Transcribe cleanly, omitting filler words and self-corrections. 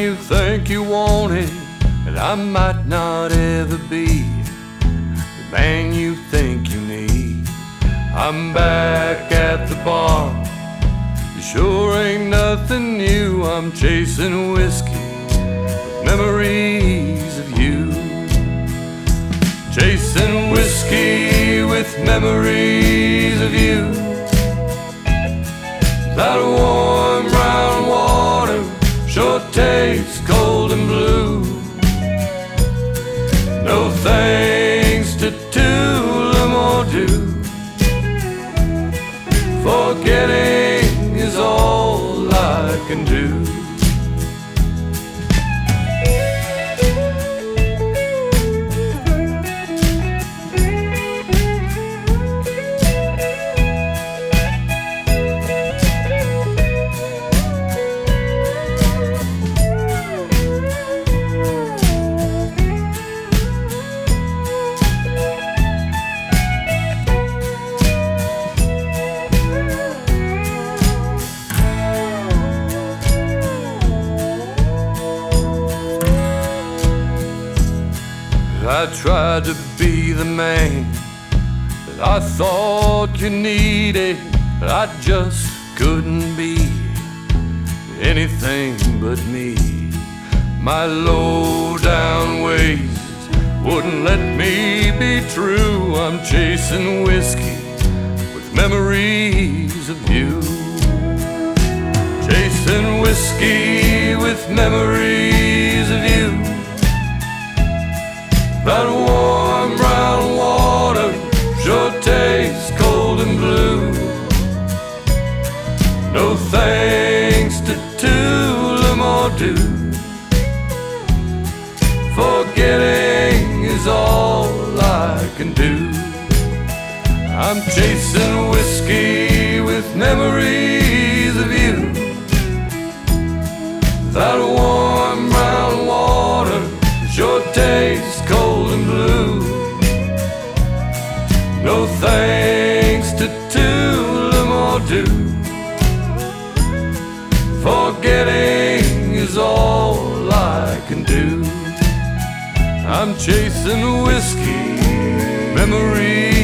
you think you want it, and I might not ever be the man you think you need. I'm back at the bar, it sure ain't nothing new. I'm chasing whiskey with memories of you. Chasing whiskey with memories of you. That warm brown water sure tastes cold and blue. No thanks to Tulum or Dew. Forgetting is all I can do. I tried to be the man that I thought you needed, but I just couldn't be anything but me. My low-down ways wouldn't let me be true. I'm chasing whiskey with memories of you. Chasing whiskey with memories of you. That warm brown water sure tastes cold and blue. No thanks to Tulum or Dew. Forgetting is all I can do. I'm chasing whiskey with memories of you. That warm brown water sure tastes cold and blue. No thanks to Tulum or Dew. Forgetting is all I can do. I'm chasing whiskey, memories